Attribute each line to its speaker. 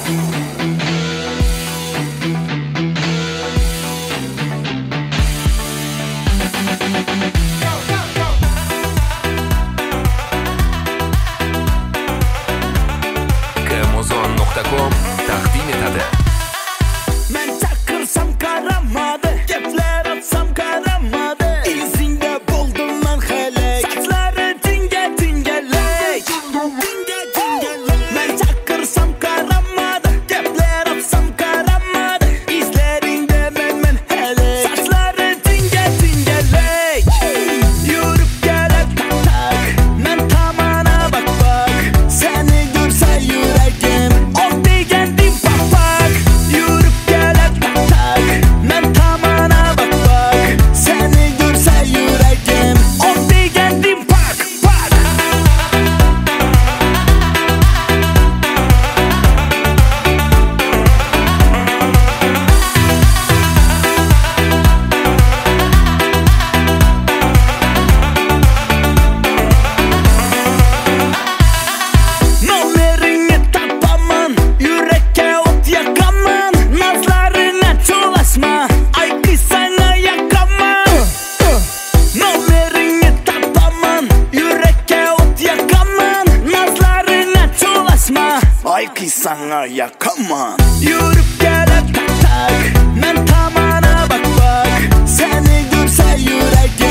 Speaker 1: Kmozon.com taqdim etadi.
Speaker 2: Men chaqirsam qaramadi, gaplar atsam qaramadi. Izingda bo'ldim men halak, sochlari tinga-tingalak. Men chaqirsam qaramadi, gaplar atsam qaramadi. Izlaringda men halak, sochlari tinga-tingalak. Yurib kelib tak, men tomona bak. Seni görsa yuragim ol degandim pak. Yurib kelib tak, men tomona bak. Seni görsa yuragim ol degandim pak. Nomerini tapaman, yürekке ot yakaman. Nazlarına çolaşma, ay kız sana yakaman. Nomerini tapaman, yürekке ot yakaman. Nazlarına çolaşma, ay kız sana yakaman. Yürüp gelip tak, men tomona bak. Seni görse yürek